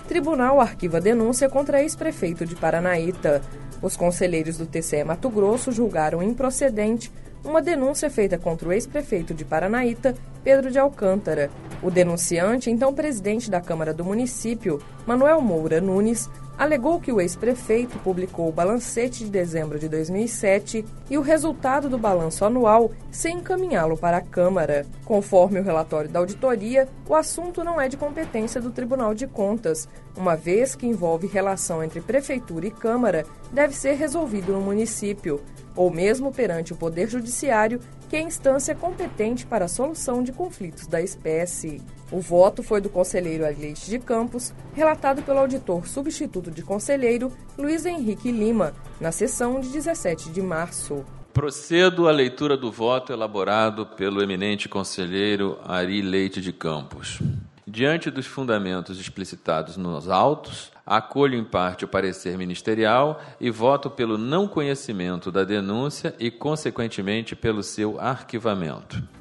Tribunal arquiva a denúncia contra ex-prefeito de Paranaíta. Os conselheiros do TCE Mato Grosso julgaram improcedente uma denúncia feita contra o ex-prefeito de Paranaíta, Pedro de Alcântara. O denunciante, então presidente da Câmara do município, Manuel Moura Nunes, alegou que o ex-prefeito publicou o balancete de dezembro de 2007 e o resultado do balanço anual sem encaminhá-lo para a Câmara. Conforme o relatório da auditoria, o assunto não é de competência do Tribunal de Contas, uma vez que envolve relação entre Prefeitura e Câmara, deve ser resolvido no município, ou mesmo perante o Poder Judiciário, que é a instância competente para a solução de conflitos da espécie. O voto foi do conselheiro Arleite de Campos, relatado pelo auditor substituto de conselheiro Luiz Henrique Lima, na sessão de 17 de março. Procedo à leitura do voto elaborado pelo eminente conselheiro Ari Leite de Campos. Diante dos fundamentos explicitados nos autos, acolho em parte o parecer ministerial e voto pelo não conhecimento da denúncia e, consequentemente, pelo seu arquivamento.